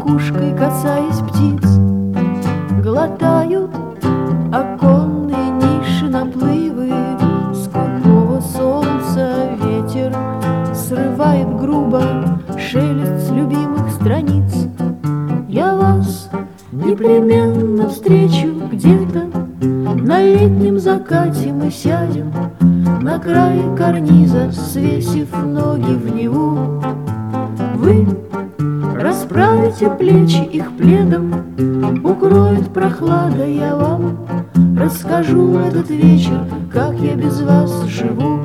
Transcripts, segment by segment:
макушкой касаясь птиц. Глотают оконные ниши наплывы скупого солнца. Ветер срывает грубо шелест с любимых страниц. Я вас непременно встречу где-то. На летнем закате мы сядем на крае карниза, свесив ноги в Неву. Вы расправите плечи их пледом, укроет прохлада. Я вам расскажу этот вечер, как я без вас живу.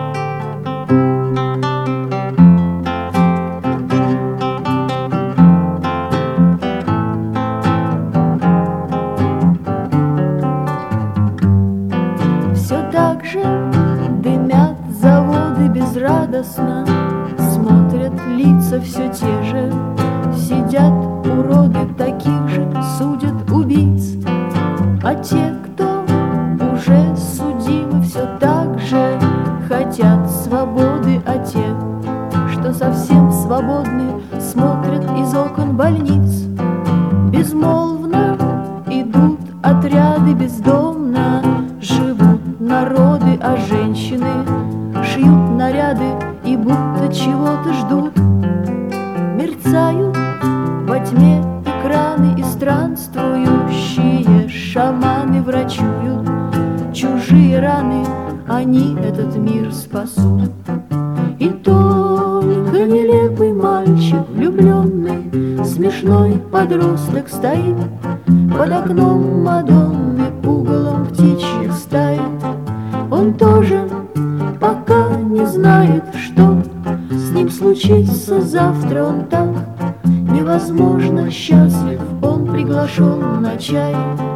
Все так же дымят заводы безрадостно, смотрят лица все те же, сидят уроды таких же, судят убийц. А те, кто уже судимы, все так же хотят свободы. А те, что совсем свободны, смотрят из окон больниц. Безмолвно идут отряды бездомно, живут народы, а женщины шьют наряды и будто чего-то ждут. Мерцают во тьме экраны, и странствующие шаманы врачуют чужие раны, они этот мир спасут. И только нелепый мальчик влюбленный, смешной подросток стоит под окном Мадонны, пугалом птичьих стаи. Он тоже пока не знает, что с ним случится завтра. Он так невозможно счастлив, он приглашен на чай.